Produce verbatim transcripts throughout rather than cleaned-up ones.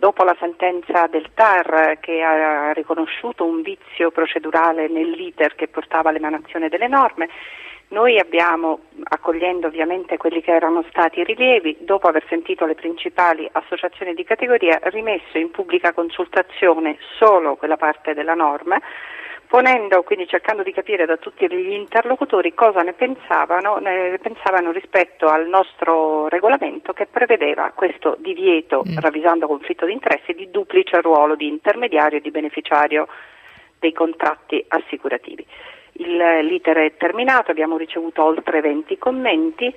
dopo la sentenza del T A R che ha riconosciuto un vizio procedurale nell'iter che portava all'emanazione delle norme, noi abbiamo, accogliendo ovviamente quelli che erano stati i rilievi, dopo aver sentito le principali associazioni di categoria, rimesso in pubblica consultazione solo quella parte della norma, ponendo, quindi cercando di capire da tutti gli interlocutori cosa ne pensavano, ne pensavano rispetto al nostro regolamento che prevedeva questo divieto, mm. ravvisando conflitto di interessi, di duplice ruolo di intermediario e di beneficiario dei contratti assicurativi. Il, l'iter è terminato, abbiamo ricevuto oltre venti commenti,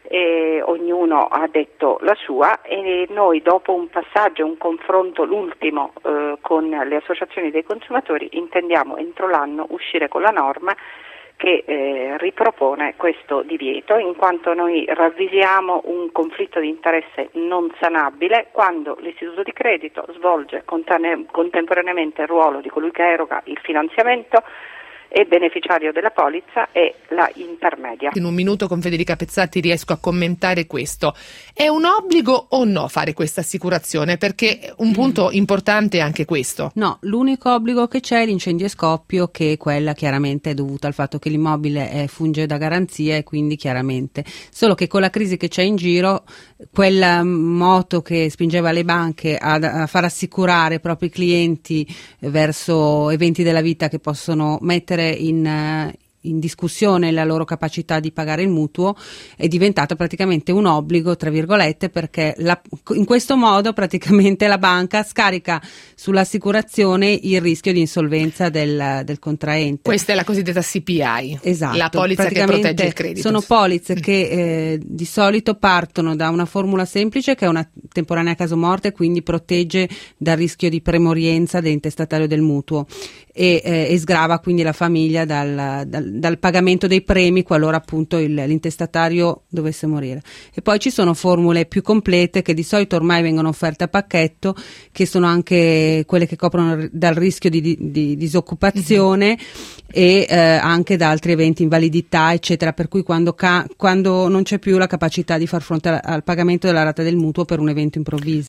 e ognuno ha detto la sua e noi dopo un passaggio, un confronto, l'ultimo eh, con le associazioni dei consumatori, intendiamo entro l'anno uscire con la norma che eh, ripropone questo divieto, in quanto noi ravvisiamo un conflitto di interesse non sanabile quando l'istituto di credito svolge contane- contemporaneamente il ruolo di colui che eroga il finanziamento e beneficiario della polizza e la intermedia. In un minuto con Federica Pezzati riesco a commentare questo. È un obbligo o no fare questa assicurazione? Perché un punto importante è anche questo. No, l'unico obbligo che c'è è l'incendio e scoppio, che quella chiaramente è dovuta al fatto che l'immobile eh, funge da garanzia e quindi chiaramente. Solo che con la crisi che c'è in giro, quella moto che spingeva le banche a, a far assicurare i propri clienti verso eventi della vita che possono mettere in, in discussione la loro capacità di pagare il mutuo è diventato praticamente un obbligo, tra virgolette, perché la, in questo modo praticamente la banca scarica sull'assicurazione il rischio di insolvenza del, del contraente. Questa è la cosiddetta C P I, esatto, la polizza che protegge il credito. Sono polizze che eh, di solito partono da una formula semplice che è una temporanea casomorte, quindi protegge dal rischio di premorienza dell'intestatario del mutuo e, eh, e sgrava quindi la famiglia dal, dal, dal pagamento dei premi qualora appunto il, l'intestatario dovesse morire. E poi ci sono formule più complete che di solito ormai vengono offerte a pacchetto, che sono anche quelle che coprono dal rischio di, di, di disoccupazione mm-hmm. e eh, anche da altri eventi, invalidità eccetera, per cui quando, ca- quando non c'è più la capacità di far fronte al, al pagamento della rata del mutuo per un evento improvviso.